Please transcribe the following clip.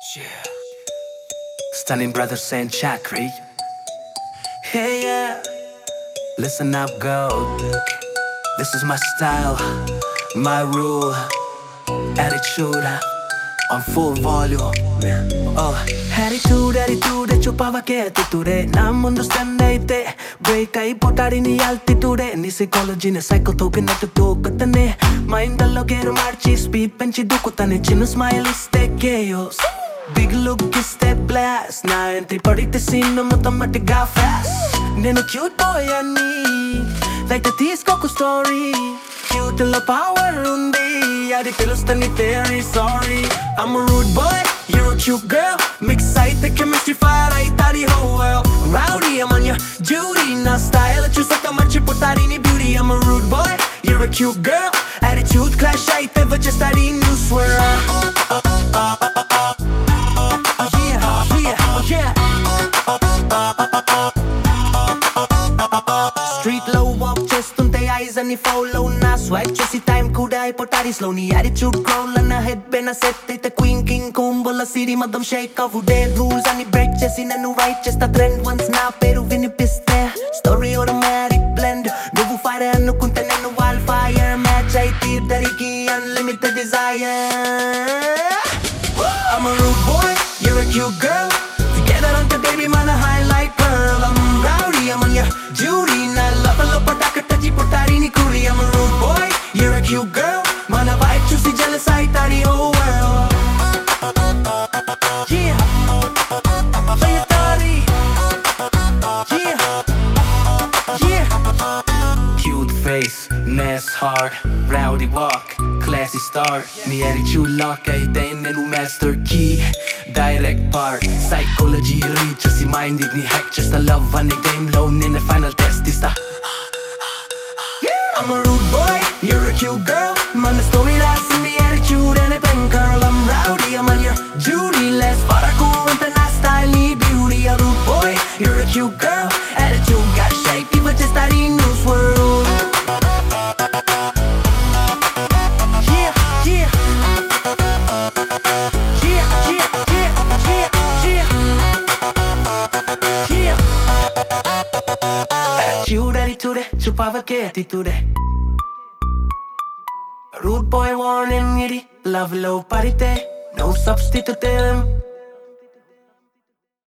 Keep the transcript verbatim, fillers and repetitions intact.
Yeah. Stunning brothers saying Chakri. Hey, yeah. Listen up, go. This is my style, my rule, attitude on full volume. Oh, attitude, attitude, chupavake attitude. Na mundu stand aite, break ai potari ni altitude. Ni psychology ne psycho tokinattu tokatane. Mind allo geru marchi, speed penchi dukutane. Chinnu smile iste chaos. Big look iste blast. Na entry padite scene motamatiga fast. Nenu cute boy ani, like the teeskoku story. Cute lo power undi, adi telustani theory. Sorry, I'm a rude boy, you're a cute girl. Mix aite chemistry fire aitadi whole world. Rowdy, I'm on your duty. Na style chusaka marchi potari ni beauty. I'm a rude boy, you're a cute girl. Attitude clash aite vache study new swear. Street low walk chestunte eyes ani follow na swag chesi time kuda ai potari slow ni attitude growl na head bena set ite queen king combo city madam shake of day rules ani break chesi nanu right chesta trend once na peru vinipiste story automatic blend nuvu fire anukunte nanu wildfire match ai tirdariki unlimited desire. I'm a rude boy, you're a cute girl. Together on the baby man a highlight pearl. I'm rowdy, I'm on your duty. Na love lo pataka taji potari ni kuri. I'm a rude boy, you're a cute girl. Mana vibe chusi jealous I tari whole world. Yeah, play it tari. Yeah, yeah. Cute face, nice heart, rowdy walk, classy star. Me attitude lock ay then nenu master key. Direct part, psychology reach si minded ni hack just a love and game loan in the final test is the. I'm a rude boy, you're a cute girl. Man the story that's in the attitude and a pen curl. I'm rowdy, I'm on your duty. Less for a cool and the nice style need beauty. A rude boy, you're a cute girl. Attitude got shape, people just study news world. Yeah, yeah. Yeah, yeah, yeah, yeah, yeah. Yeah. Attitude, attitude, chupavake attitude. Rude boy warning, giddy, love low parite. No substitute them.